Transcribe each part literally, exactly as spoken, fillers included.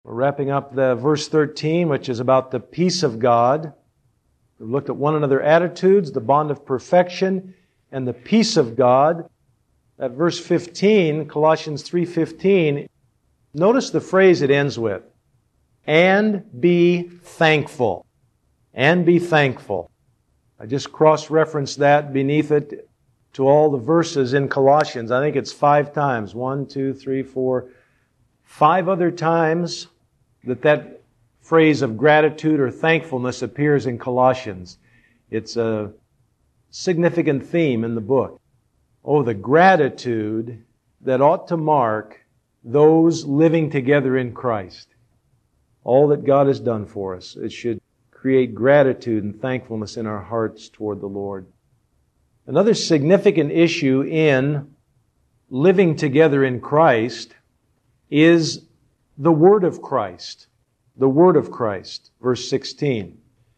We're wrapping up the verse thirteen, which is about the peace of God. We've looked at one another attitudes, the bond of perfection, and the peace of God. At verse fifteen, Colossians three fifteen, notice the phrase it ends with. And be thankful. And be thankful. I just cross-referenced that beneath it to all the verses in Colossians. I think it's five times. One, two, three, four, five other times that that phrase of gratitude or thankfulness appears in Colossians. It's a significant theme in the book. Oh, the gratitude that ought to mark those living together in Christ. All that God has done for us. It should create gratitude and thankfulness in our hearts toward the Lord. Another significant issue in living together in Christ is the Word of Christ. The Word of Christ. Verse sixteen.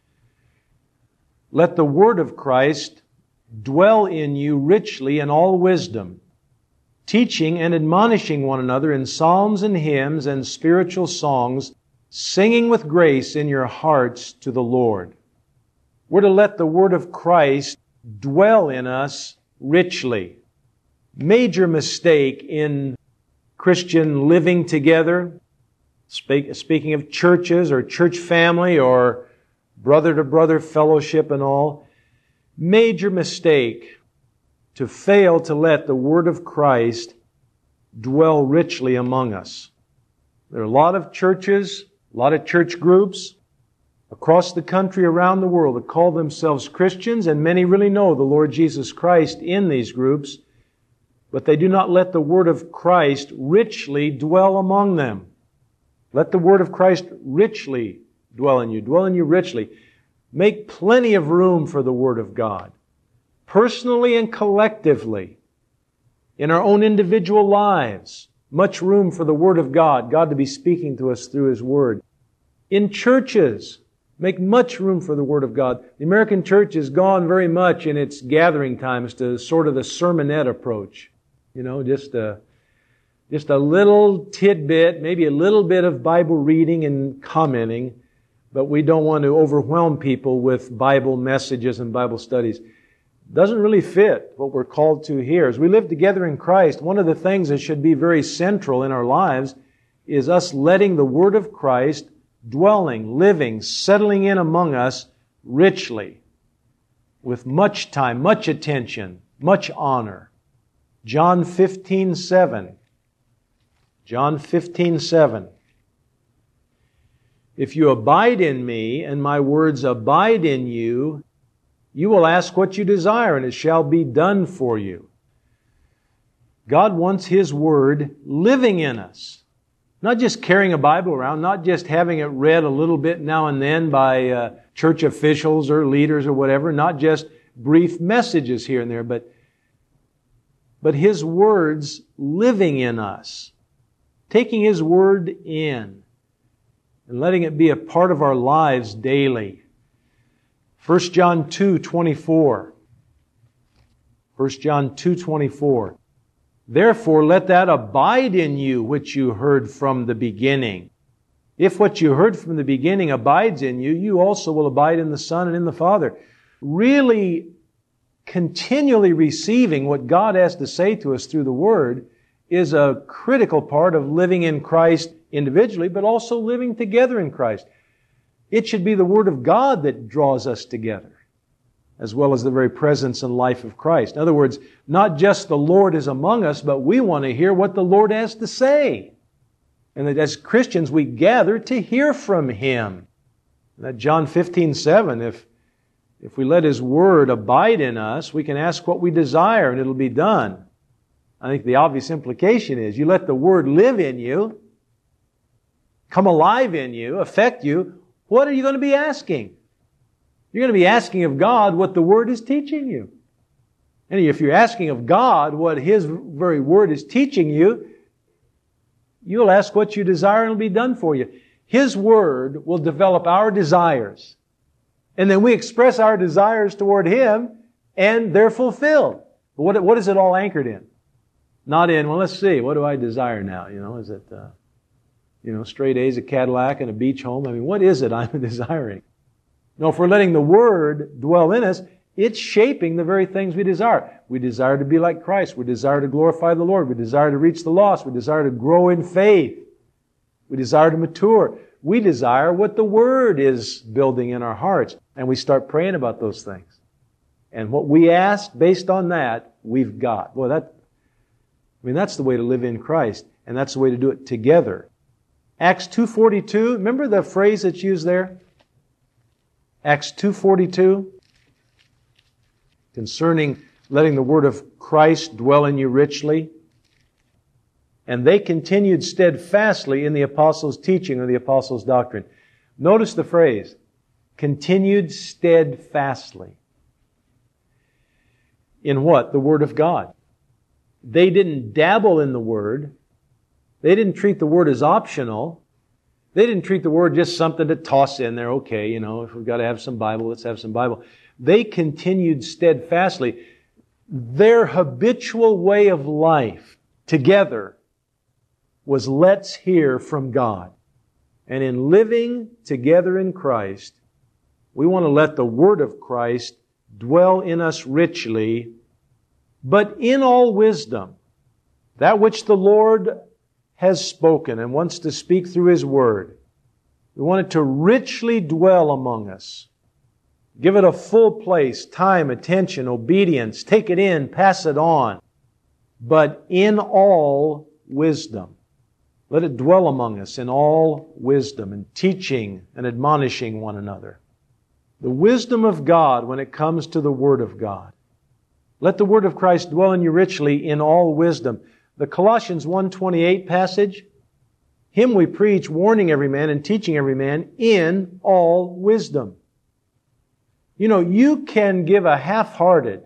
Let the Word of Christ dwell in you richly in all wisdom, teaching and admonishing one another in psalms and hymns and spiritual songs, singing with grace in your hearts to the Lord. We're to let the Word of Christ dwell in us richly. Major mistake in Christian living together, speak, speaking of churches or church family or brother-to-brother fellowship and all, major mistake to fail to let the Word of Christ dwell richly among us. There are a lot of churches, a lot of church groups across the country, around the world, that call themselves Christians, and many really know the Lord Jesus Christ in these groups, but they do not let the Word of Christ richly dwell among them. Let the Word of Christ richly dwell in you, dwell in you richly. Make plenty of room for the Word of God, personally and collectively, in our own individual lives. Much room for the Word of God, God to be speaking to us through His Word. In churches, make much room for the Word of God. The American church has gone very much in its gathering times to sort of the sermonette approach. You know, just a, just a little tidbit, maybe a little bit of Bible reading and commenting, but we don't want to overwhelm people with Bible messages and Bible studies. Doesn't really fit what we're called to here. As we live together in Christ, one of the things that should be very central in our lives is us letting the Word of Christ dwelling, living, settling in among us richly, with much time, much attention, much honor. John fifteen seven. John fifteen seven. If you abide in me, and my words abide in you, you will ask what you desire, and it shall be done for you. God wants His Word living in us. Not just carrying a Bible around, not just having it read a little bit now and then by uh, church officials or leaders or whatever, not just brief messages here and there, but, but His words living in us. Taking His Word in and letting it be a part of our lives daily. First John two twenty-four. First John two twenty-four. Therefore, let that abide in you which you heard from the beginning. If what you heard from the beginning abides in you, you also will abide in the Son and in the Father. Really continually receiving what God has to say to us through the Word is a critical part of living in Christ individually, but also living together in Christ. It should be the Word of God that draws us together, as well as the very presence and life of Christ. In other words, not just the Lord is among us, but we want to hear what the Lord has to say. And that as Christians, we gather to hear from Him. That John fifteen seven, if, if we let His Word abide in us, we can ask what we desire and it'll be done. I think the obvious implication is you let the Word live in you, come alive in you, affect you, what are you going to be asking? You're going to be asking of God what the Word is teaching you. And if you're asking of God what His very Word is teaching you, you'll ask what you desire and it'll be done for you. His Word will develop our desires. And then we express our desires toward Him and they're fulfilled. But what, what is it all anchored in? Not in, well, let's see, what do I desire now? You know, is it, uh, You know, straight A's, a Cadillac, and a beach home. I mean, what is it I'm desiring? No, if we're letting the Word dwell in us, it's shaping the very things we desire. We desire to be like Christ. We desire to glorify the Lord. We desire to reach the lost. We desire to grow in faith. We desire to mature. We desire what the Word is building in our hearts. And we start praying about those things. And what we ask based on that, we've got. Well, that, I mean, that's the way to live in Christ. And that's the way to do it together. Acts two forty-two, remember the phrase that's used there? Acts two forty-two, concerning letting the word of Christ dwell in you richly. And they continued steadfastly in the apostles' teaching or the apostles' doctrine. Notice the phrase, continued steadfastly. In what? The Word of God. They didn't dabble in the Word. They didn't treat the Word as optional. They didn't treat the Word just something to toss in there. Okay, you know, if we've got to have some Bible, let's have some Bible. They continued steadfastly. Their habitual way of life together was let's hear from God. And in living together in Christ, we want to let the Word of Christ dwell in us richly, but in all wisdom, that which the Lord has spoken and wants to speak through His Word. We want it to richly dwell among us. Give it a full place, time, attention, obedience. Take it in, pass it on. But in all wisdom. Let it dwell among us in all wisdom and teaching and admonishing one another. The wisdom of God when it comes to the Word of God. Let the Word of Christ dwell in you richly in all wisdom. The Colossians one twenty-eight passage, Him we preach, warning every man and teaching every man in all wisdom. You know, you can give a half-hearted,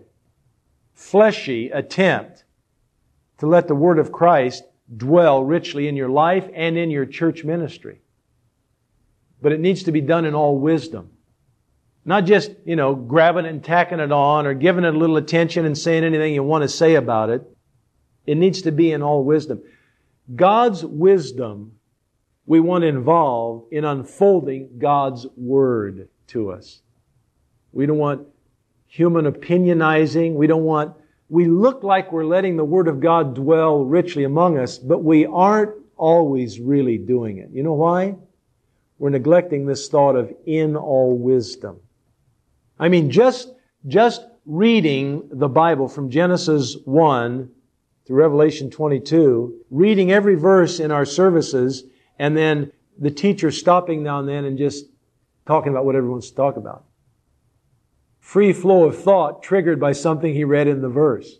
fleshy attempt to let the Word of Christ dwell richly in your life and in your church ministry. But it needs to be done in all wisdom. Not just, you know, grabbing it and tacking it on or giving it a little attention and saying anything you want to say about it. It needs to be in all wisdom. God's wisdom we want involved in unfolding God's Word to us. We don't want human opinionizing. We don't want, we look like we're letting the Word of God dwell richly among us, but we aren't always really doing it. You know why? We're neglecting this thought of in all wisdom. I mean, just, just reading the Bible from Genesis one to Revelation twenty-two, reading every verse in our services, and then the teacher stopping now and then and just talking about what everyone wants to talk about. Free flow of thought triggered by something he read in the verse.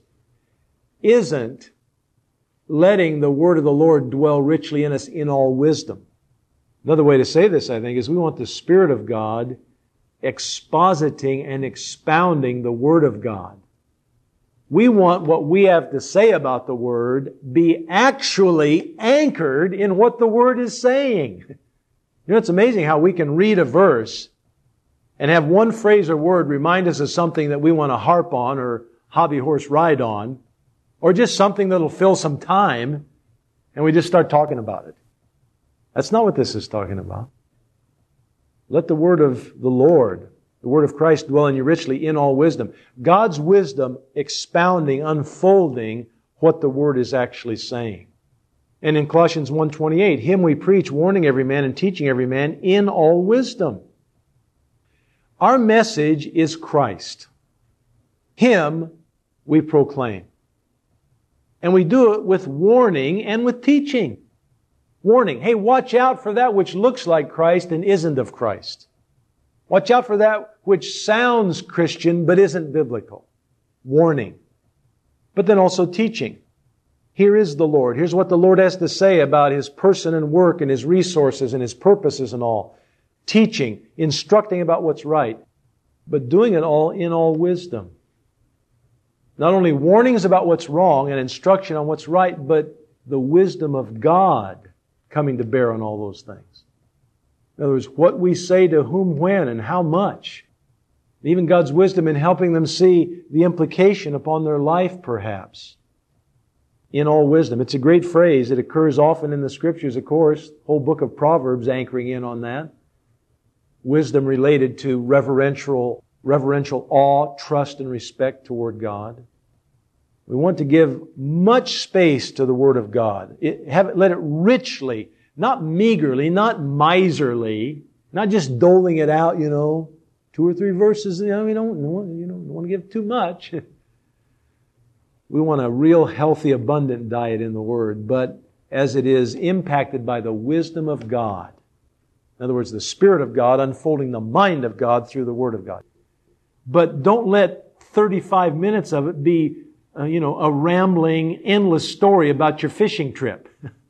Isn't letting the Word of the Lord dwell richly in us in all wisdom. Another way to say this, I think, is we want the Spirit of God expositing and expounding the Word of God. We want what we have to say about the Word be actually anchored in what the Word is saying. You know, it's amazing how we can read a verse and have one phrase or word remind us of something that we want to harp on or hobby horse ride on, or just something that'll fill some time, and we just start talking about it. That's not what this is talking about. Let the Word of the Lord, the Word of Christ, dwell in you richly in all wisdom. God's wisdom expounding, unfolding what the Word is actually saying. And in Colossians one twenty-eight, Him we preach, warning every man and teaching every man in all wisdom. Our message is Christ. Him we proclaim. And we do it with warning and with teaching. Warning, hey, watch out for that which looks like Christ and isn't of Christ. Watch out for that which sounds Christian but isn't biblical. Warning. But then also teaching. Here is the Lord. Here's what the Lord has to say about His person and work and His resources and His purposes and all. Teaching, instructing about what's right, but doing it all in all wisdom. Not only warnings about what's wrong and instruction on what's right, but the wisdom of God coming to bear on all those things. In other words, what we say to whom, when, and how much. Even God's wisdom in helping them see the implication upon their life, perhaps. in all wisdom. It's a great phrase. It occurs often in the Scriptures, of course. Whole book of Proverbs anchoring in on that. Wisdom related to reverential, reverential awe, trust, and respect toward God. We want to give much space to the Word of God. It, have it, let it richly, not meagerly, not miserly, not just doling it out, you know, two or three verses. You know, we don't, you know, don't want to give too much. We want a real healthy, abundant diet in the Word, but as it is impacted by the wisdom of God. In other words, the Spirit of God unfolding the mind of God through the Word of God. But don't let thirty-five minutes of it be, uh, you know, a rambling, endless story about your fishing trip.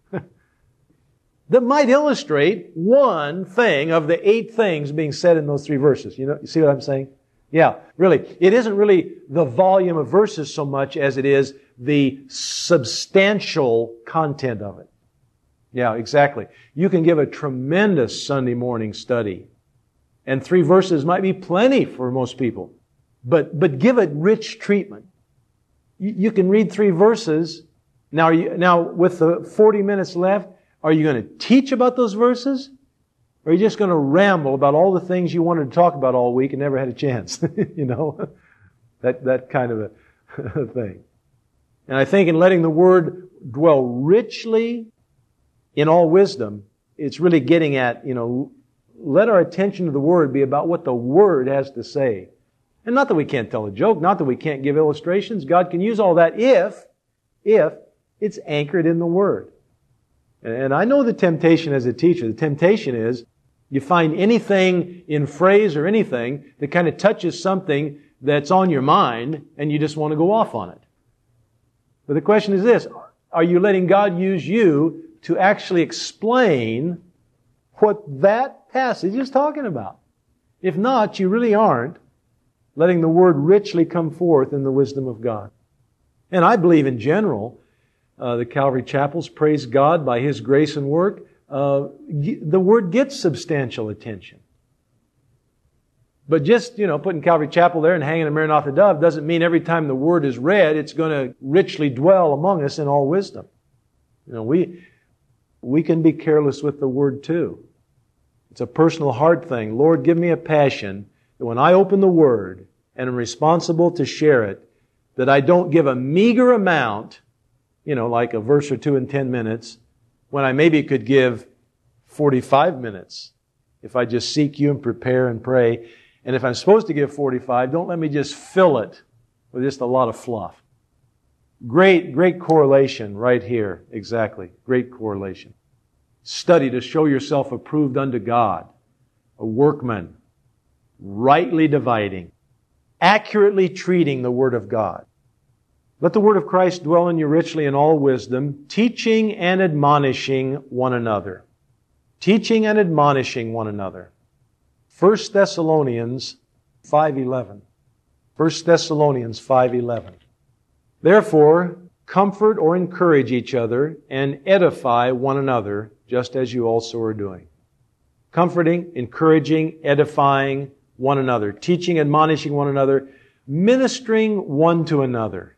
That might illustrate one thing of the eight things being said in those three verses. You know, you see what I'm saying? Yeah, really. It isn't really the volume of verses so much as it is the substantial content of it. Yeah, exactly. You can give a tremendous Sunday morning study, and three verses might be plenty for most people. But, but give it rich treatment. You, you can read three verses. Now, are you, now with the forty minutes left, are you going to teach about those verses? Or are you just going to ramble about all the things you wanted to talk about all week and never had a chance? You know? That, that kind of a thing. And I think in letting the Word dwell richly in all wisdom, it's really getting at, you know, let our attention to the Word be about what the Word has to say. And not that we can't tell a joke, not that we can't give illustrations. God can use all that if, if it's anchored in the Word. And I know the temptation as a teacher. The temptation is you find anything in phrase or anything that kind of touches something that's on your mind and you just want to go off on it. But the question is this, are you letting God use you to actually explain what that passage is talking about? If not, you really aren't letting the Word richly come forth in the wisdom of God. And I believe in general, Uh, the Calvary Chapels, praise God by His grace and work, uh, the Word gets substantial attention. But just, you know, putting Calvary Chapel there and hanging a Maranatha dove doesn't mean every time the Word is read, it's going to richly dwell among us in all wisdom. You know, we, we can be careless with the Word too. It's a personal heart thing. Lord, give me a passion that when I open the Word and am responsible to share it, that I don't give a meager amount, you know, like a verse or two in ten minutes, when I maybe could give forty-five minutes if I just seek You and prepare and pray. And if I'm supposed to give forty-five, don't let me just fill it with just a lot of fluff. Great, great correlation right here. Exactly. Great correlation. Study to show yourself approved unto God, a workman, rightly dividing, accurately treating the Word of God. Let the Word of Christ dwell in you richly in all wisdom, teaching and admonishing one another. Teaching and admonishing one another. First Thessalonians five eleven. First Thessalonians five eleven. Therefore, comfort or encourage each other and edify one another, just as you also are doing. Comforting, encouraging, edifying one another. Teaching, admonishing one another. Ministering one to another.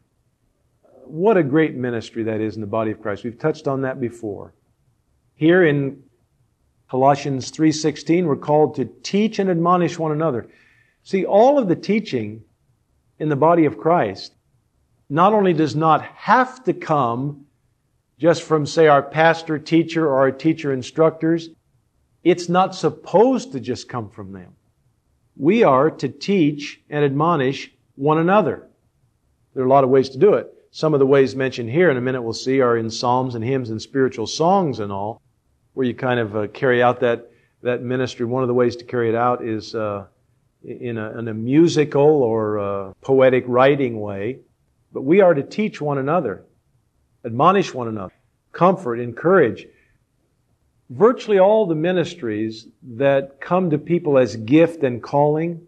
What a great ministry that is in the body of Christ. We've touched on that before. Here in Colossians three sixteen, we're called to teach and admonish one another. See, all of the teaching in the body of Christ not only does not have to come just from, say, our pastor, teacher, or our teacher instructors, it's not supposed to just come from them. We are to teach and admonish one another. There are a lot of ways to do it. Some of the ways mentioned here in a minute we'll see are in psalms and hymns and spiritual songs and all, where you kind of uh, carry out that, that ministry. One of the ways to carry it out is uh, in, a, in a musical or a poetic writing way. But we are to teach one another, admonish one another, comfort, encourage. Virtually all the ministries that come to people as gift and calling,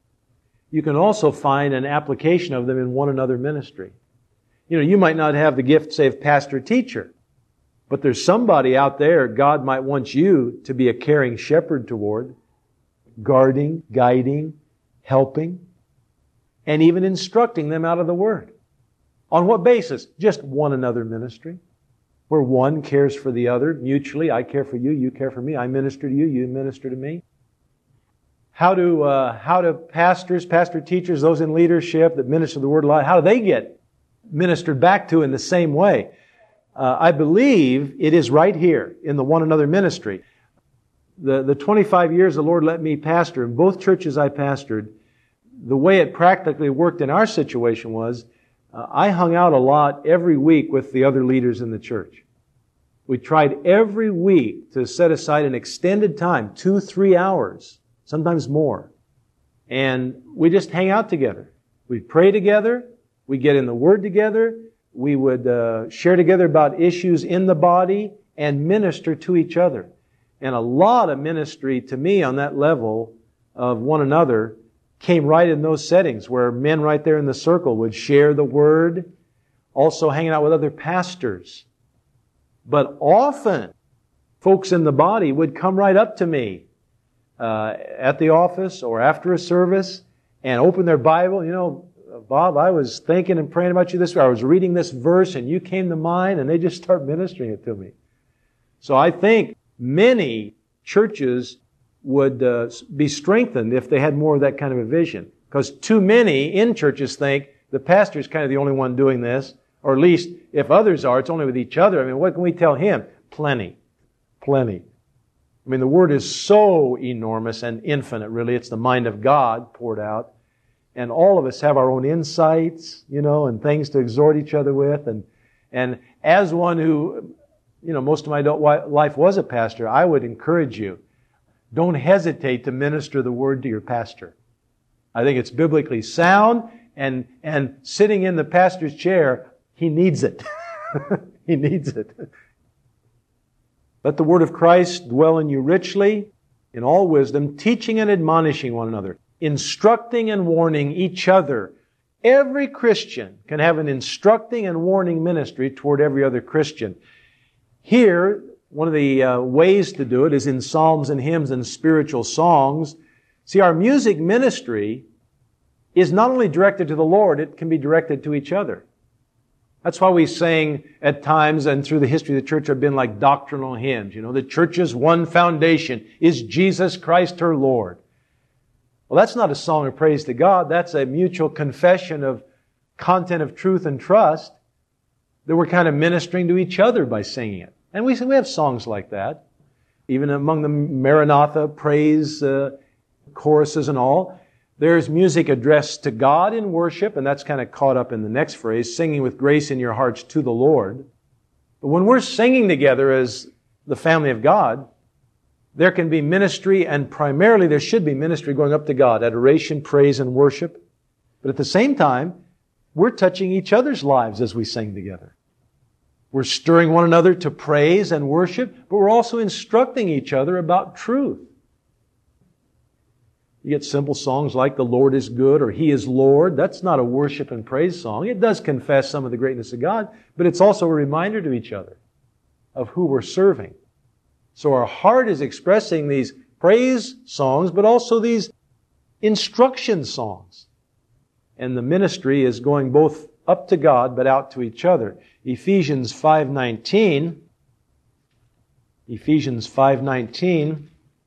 you can also find an application of them in one another ministry. You know, you might not have the gift, say, of pastor teacher, but there's somebody out there God might want you to be a caring shepherd toward, guarding, guiding, helping, and even instructing them out of the Word. On what basis? Just one another ministry, where one cares for the other mutually. I care for you, you care for me. I minister to you, you minister to me. How do uh, how do pastors, pastor teachers, those in leadership that minister the Word a lot, how do they get ministered back to in the same way? Uh, I believe it is right here in the one another ministry. The the twenty-five years the Lord let me pastor in both churches I pastored, the way it practically worked in our situation was uh, I hung out a lot every week with the other leaders in the church. We tried every week to set aside an extended time, two, three hours, sometimes more. And we just hang out together. We'd pray together. We'd get in the Word together. We would uh, share together about issues in the body and minister to each other. And a lot of ministry to me on that level of one another came right in those settings where men right there in the circle would share the Word, also hanging out with other pastors. But often, folks in the body would come right up to me uh, at the office or after a service and open their Bible. You know, Bob, I was thinking and praying about you this week. I was reading this verse and you came to mind, and they just start ministering it to me. So I think many churches would uh, be strengthened if they had more of that kind of a vision. Because too many in churches think the pastor's kind of the only one doing this, or at least if others are, it's only with each other. I mean, what can we tell him? Plenty. Plenty. I mean, the Word is so enormous and infinite, really. It's the mind of God poured out. And all of us have our own insights, you know, and things to exhort each other with. And, and as one who, you know, most of my life was a pastor, I would encourage you, don't hesitate to minister the Word to your pastor. I think it's biblically sound, and, and sitting in the pastor's chair, he needs it. He needs it. Let the Word of Christ dwell in you richly, in all wisdom, teaching and admonishing one another, instructing and warning each other. Every Christian can have an instructing and warning ministry toward every other Christian. Here, one of the uh, ways to do it is in psalms and hymns and spiritual songs. See, our music ministry is not only directed to the Lord, it can be directed to each other. That's why we sing at times, and through the history of the church have been like doctrinal hymns. You know, the church's one foundation is Jesus Christ her Lord. Well, that's not a song of praise to God. That's a mutual confession of content of truth and trust that we're kind of ministering to each other by singing it. And we we have songs like that. Even among the Maranatha praise uh, choruses and all, there's music addressed to God in worship, and that's kind of caught up in the next phrase, singing with grace in your hearts to the Lord. But when we're singing together as the family of God, there can be ministry, and primarily there should be ministry going up to God, adoration, praise, and worship. But at the same time, we're touching each other's lives as we sing together. We're stirring one another to praise and worship, but we're also instructing each other about truth. You get simple songs like "The Lord is Good" or "He is Lord." That's not a worship and praise song. It does confess some of the greatness of God, but it's also a reminder to each other of who we're serving. So our heart is expressing these praise songs, but also these instruction songs. And the ministry is going both up to God, but out to each other. Ephesians five nineteen. Ephesians five nineteen.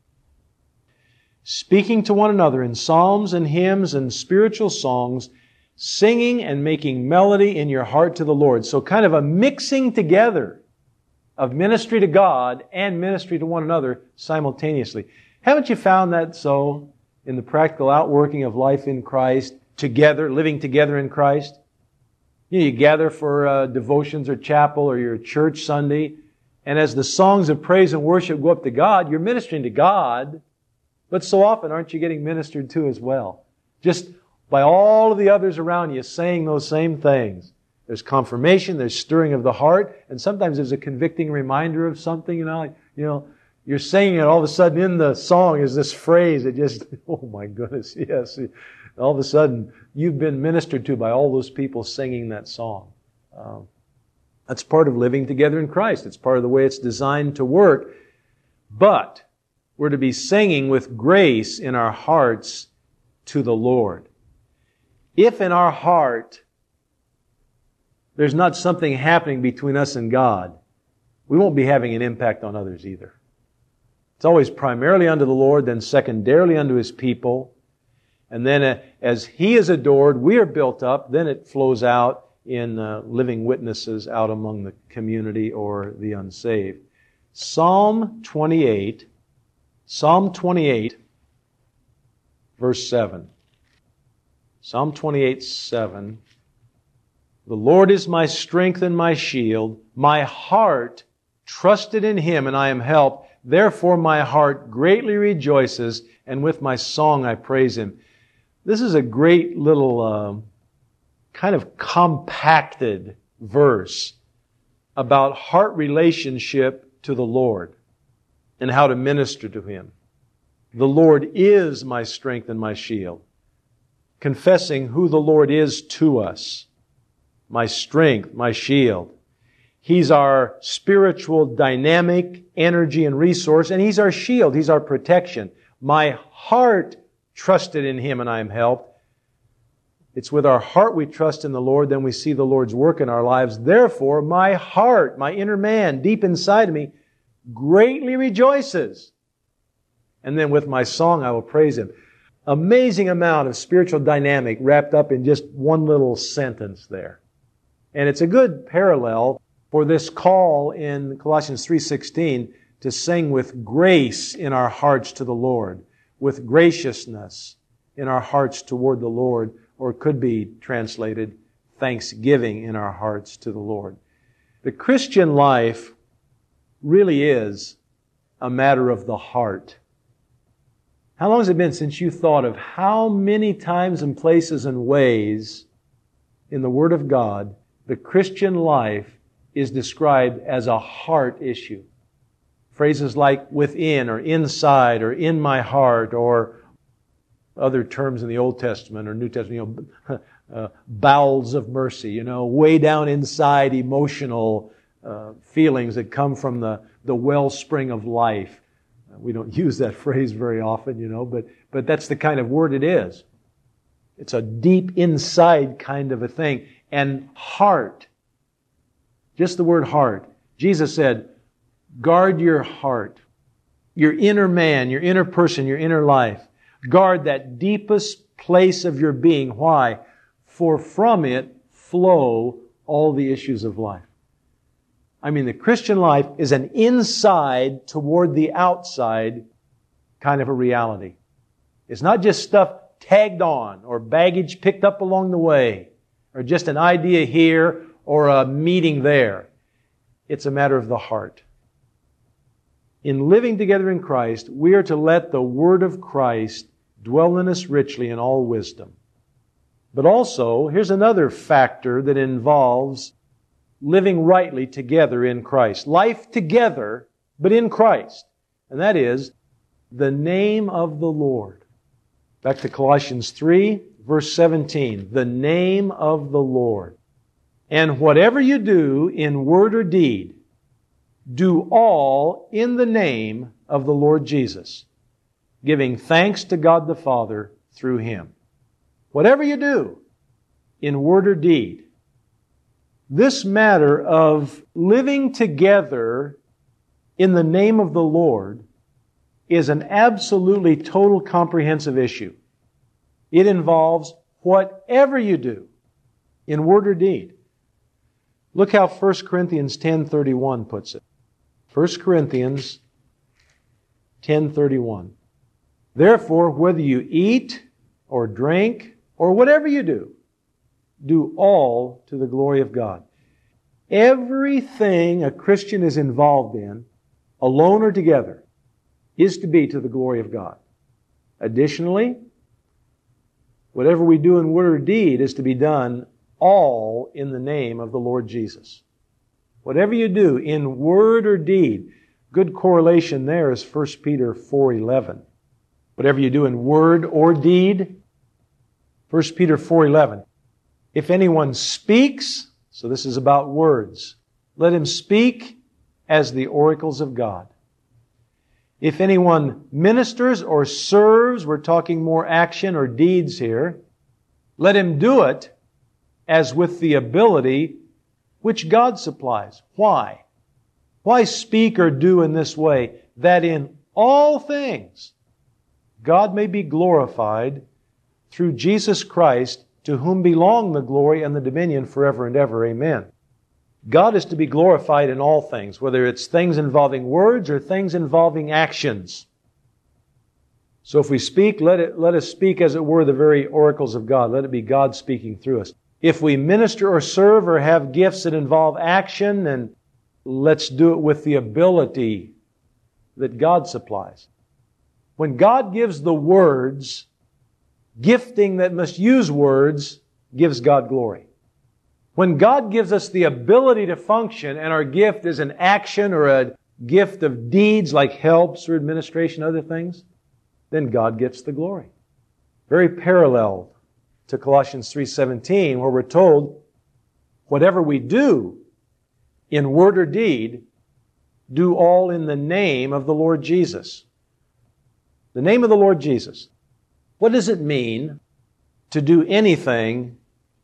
Speaking to one another in psalms and hymns and spiritual songs, singing and making melody in your heart to the Lord. So kind of a mixing together of ministry to God and ministry to one another simultaneously. Haven't you found that so in the practical outworking of life in Christ, together, living together in Christ? You know, you gather for uh, devotions or chapel or your church Sunday, and as the songs of praise and worship go up to God, you're ministering to God, but so often aren't you getting ministered to as well? Just by all of the others around you saying those same things. There's confirmation, there's stirring of the heart, and sometimes there's a convicting reminder of something, you know, like, you know, you're saying it, all of a sudden in the song is this phrase that just, oh my goodness, yes. All of a sudden, you've been ministered to by all those people singing that song. Um, that's part of living together in Christ. It's part of the way it's designed to work. But we're to be singing with grace in our hearts to the Lord. If in our heart there's not something happening between us and God, we won't be having an impact on others either. It's always primarily unto the Lord, then secondarily unto His people. And then uh, as He is adored, we are built up, then it flows out in uh, living witnesses out among the community or the unsaved. Psalm twenty-eight, Psalm twenty-eight, verse seven. Psalm twenty-eight, seven. The Lord is my strength and my shield. My heart trusted in Him, and I am helped. Therefore my heart greatly rejoices, and with my song I praise Him. This is a great little uh, kind of compacted verse about heart relationship to the Lord and how to minister to Him. The Lord is my strength and my shield. Confessing who the Lord is to us. My strength, my shield. He's our spiritual dynamic energy and resource, and He's our shield. He's our protection. My heart trusted in Him, and I am helped. It's with our heart we trust in the Lord, then we see the Lord's work in our lives. Therefore, my heart, my inner man, deep inside of me, greatly rejoices. And then with my song I will praise Him. Amazing amount of spiritual dynamic wrapped up in just one little sentence there. And it's a good parallel for this call in Colossians three sixteen to sing with grace in our hearts to the Lord, with graciousness in our hearts toward the Lord, or it could be translated, thanksgiving in our hearts to the Lord. The Christian life really is a matter of the heart. How long has it been since you thought of how many times and places and ways in the Word of God the Christian life is described as a heart issue? Phrases like within or inside or in my heart or other terms in the Old Testament or New Testament, you know, uh, bowels of mercy, you know, way down inside emotional uh, feelings that come from the, the wellspring of life. We don't use that phrase very often, you know, but, but that's the kind of word it is. It's a deep inside kind of a thing. And heart, just the word heart. Jesus said, guard your heart, your inner man, your inner person, your inner life. Guard that deepest place of your being. Why? For from it flow all the issues of life. I mean, the Christian life is an inside toward the outside kind of a reality. It's not just stuff tagged on or baggage picked up along the way or just an idea here or a meeting there. It's a matter of the heart. In living together in Christ, we are to let the Word of Christ dwell in us richly in all wisdom. But also, here's another factor that involves living rightly together in Christ. Life together, but in Christ. And that is the name of the Lord. Back to Colossians three, verse seventeen. The name of the Lord. And whatever you do in word or deed, do all in the name of the Lord Jesus, giving thanks to God the Father through Him. Whatever you do in word or deed, this matter of living together in the name of the Lord is an absolutely total comprehensive issue. It involves whatever you do in word or deed. Look how First Corinthians ten thirty-one puts it. First Corinthians ten thirty-one. Therefore, whether you eat or drink or whatever you do, do all to the glory of God. Everything a Christian is involved in, alone or together, is to be to the glory of God. Additionally, whatever we do in word or deed is to be done all in the name of the Lord Jesus. Whatever you do in word or deed, good correlation there is First Peter four eleven. Whatever you do in word or deed, First Peter four eleven. If anyone speaks, so this is about words, let him speak as the oracles of God. If anyone ministers or serves, we're talking more action or deeds here, let him do it as with the ability which God supplies. Why? Why speak or do in this way? That in all things God may be glorified through Jesus Christ, to whom belong the glory and the dominion forever and ever. Amen. God is to be glorified in all things, whether it's things involving words or things involving actions. So if we speak, let it, let us speak as it were the very oracles of God. Let it be God speaking through us. If we minister or serve or have gifts that involve action, then let's do it with the ability that God supplies. When God gives the words, gifting that must use words gives God glory. When God gives us the ability to function and our gift is an action or a gift of deeds like helps or administration, other things, then God gets the glory. Very parallel to Colossians three seventeen, where we're told, whatever we do in word or deed, do all in the name of the Lord Jesus. The name of the Lord Jesus. What does it mean to do anything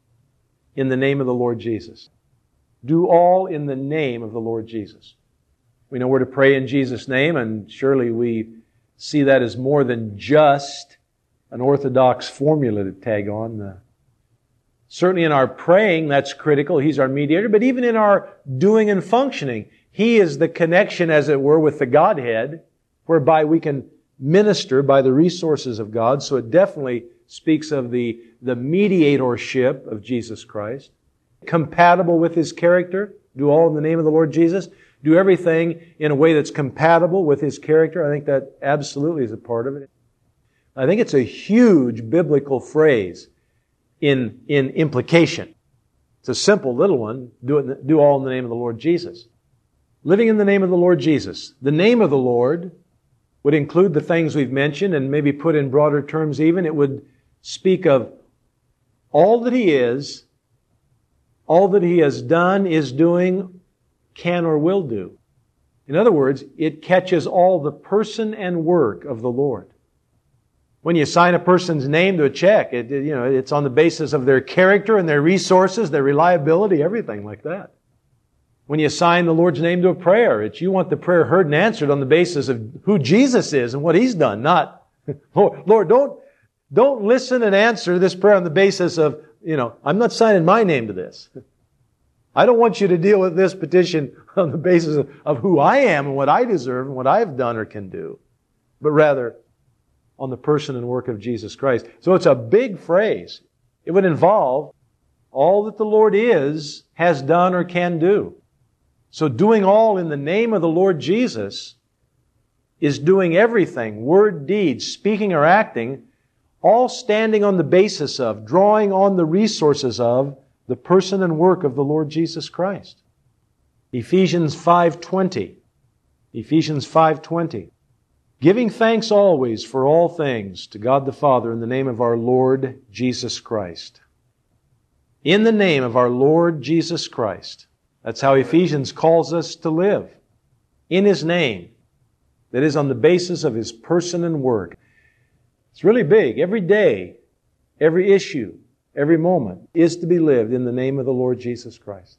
in the name of the Lord Jesus? Do all in the name of the Lord Jesus. We know we're to pray in Jesus' name, and surely we see that as more than just an orthodox formula to tag on. Uh, certainly in our praying, that's critical. He's our mediator. But even in our doing and functioning, He is the connection, as it were, with the Godhead, whereby we can minister by the resources of God. So it definitely speaks of the, the mediatorship of Jesus Christ. Compatible with His character. Do all in the name of the Lord Jesus. Do everything in a way that's compatible with His character. I think that absolutely is a part of it. I think it's a huge biblical phrase in, in implication. It's a simple little one. Do it, do all in the name of the Lord Jesus. Living in the name of the Lord Jesus. The name of the Lord would include the things we've mentioned, and maybe put in broader terms even. It would speak of all that He is, all that He has done, is doing, can or will do. In other words, it catches all the person and work of the Lord. When you sign a person's name to a check, it, you know, it's on the basis of their character and their resources, their reliability, everything like that. When you sign the Lord's name to a prayer, it's you want the prayer heard and answered on the basis of who Jesus is and what He's done, not, Lord, Lord, don't, don't listen and answer this prayer on the basis of, you know, I'm not signing my name to this. I don't want you to deal with this petition on the basis of, of who I am and what I deserve and what I've done or can do, but rather on the person and work of Jesus Christ. So it's a big phrase. It would involve all that the Lord is, has done, or can do. So doing all in the name of the Lord Jesus is doing everything, word, deed, speaking or acting, all standing on the basis of, drawing on the resources of, the person and work of the Lord Jesus Christ. Ephesians five twenty. Ephesians five twenty. Giving thanks always for all things to God the Father in the name of our Lord Jesus Christ. In the name of our Lord Jesus Christ. That's how Ephesians calls us to live. In His name. That is on the basis of His person and work. It's really big. Every day, every issue, every moment is to be lived in the name of the Lord Jesus Christ.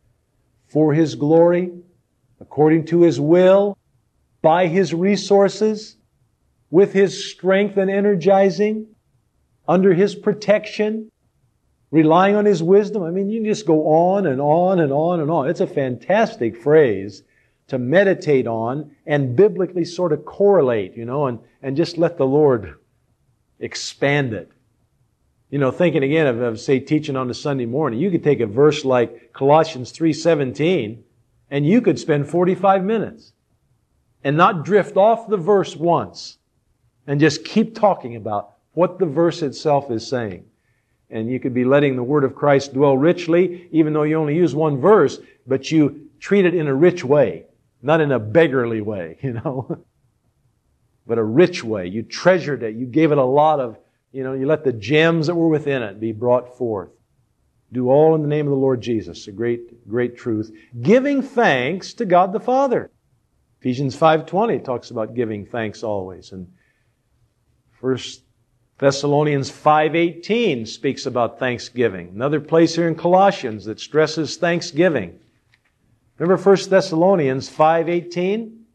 For His glory, according to His will, by His resources, with His strength and energizing, under His protection, relying on His wisdom. I mean, you can just go on and on and on and on. It's a fantastic phrase to meditate on and biblically sort of correlate, you know, and, and just let the Lord expand it. You know, thinking again of, of, say, teaching on a Sunday morning, you could take a verse like Colossians three seventeen and you could spend forty-five minutes and not drift off the verse once and just keep talking about what the verse itself is saying. And you could be letting the Word of Christ dwell richly, even though you only use one verse, but you treat it in a rich way, not in a beggarly way, you know, but a rich way. You treasured it. You gave it a lot of, you know, you let the gems that were within it be brought forth. Do all in the name of the Lord Jesus. A great, great truth. Giving thanks to God the Father. Ephesians five twenty talks about giving thanks always. And First Thessalonians five eighteen speaks about thanksgiving. Another place here in Colossians that stresses thanksgiving. Remember First Thessalonians five eighteen?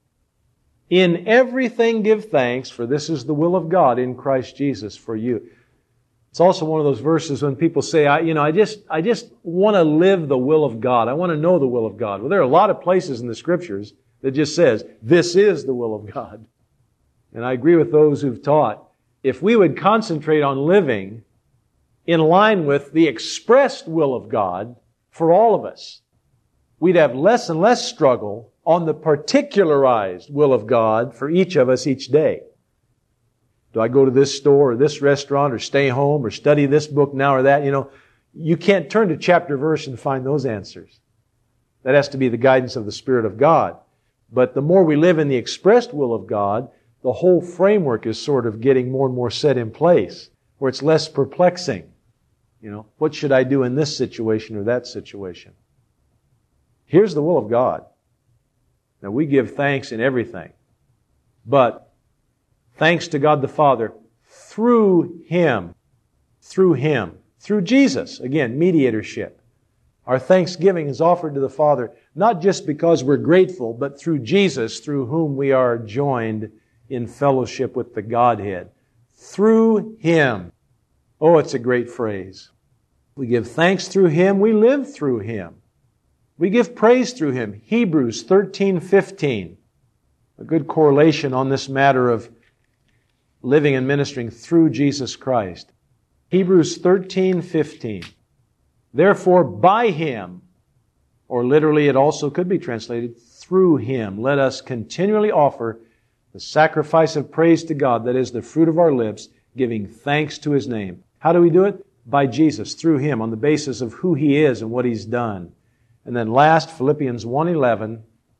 In everything give thanks, for this is the will of God in Christ Jesus for you. It's also one of those verses when people say, I, you know, I just, I just want to live the will of God. I want to know the will of God. Well, there are a lot of places in the Scriptures that just says, this is the will of God. And I agree with those who've taught, if we would concentrate on living in line with the expressed will of God for all of us, we'd have less and less struggle on the particularized will of God for each of us each day. Do I go to this store or this restaurant or stay home or study this book now or that? You know, you can't turn to chapter verse and find those answers. That has to be the guidance of the Spirit of God. But the more we live in the expressed will of God, the whole framework is sort of getting more and more set in place, where it's less perplexing. You know, what should I do in this situation or that situation? Here's the will of God. Now, we give thanks in everything, but thanks to God the Father through Him, through Him, through Jesus. Again, mediatorship. Our thanksgiving is offered to the Father, not just because we're grateful, but through Jesus, through whom we are joined in fellowship with the Godhead. Through Him. Oh, it's a great phrase. We give thanks through Him. We live through Him. We give praise through Him. Hebrews thirteen fifteen. A good correlation on this matter of living and ministering through Jesus Christ. Hebrews thirteen fifteen. Therefore, by Him, or literally it also could be translated, through Him, let us continually offer the sacrifice of praise to God, that is the fruit of our lips, giving thanks to His name. How do we do it? By Jesus, through Him, on the basis of who He is and what He's done. And then last, Philippians one eleven.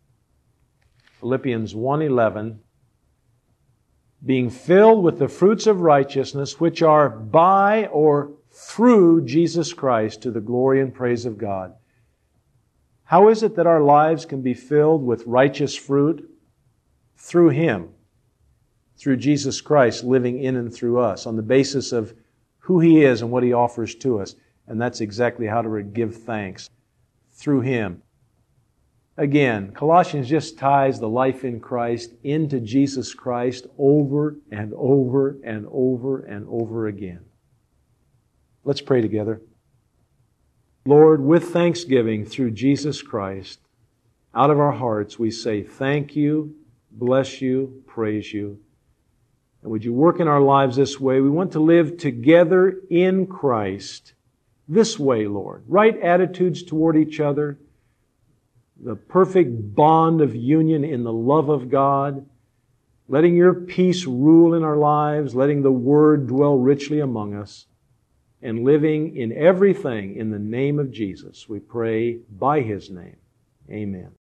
Philippians one eleven. Being filled with the fruits of righteousness, which are by or through Jesus Christ, to the glory and praise of God. How is it that our lives can be filled with righteous fruit? Through Him. Through Jesus Christ living in and through us, on the basis of who He is and what He offers to us. And that's exactly how to give thanks. Through Him. Again, Colossians just ties the life in Christ into Jesus Christ over and over and over and over again. Let's pray together. Lord, with thanksgiving through Jesus Christ, out of our hearts we say thank You, bless You, praise You. And would You work in our lives this way? We want to live together in Christ this way, Lord. Right attitudes toward each other, the perfect bond of union in the love of God, letting Your peace rule in our lives, letting the Word dwell richly among us, and living in everything in the name of Jesus. We pray by His name. Amen.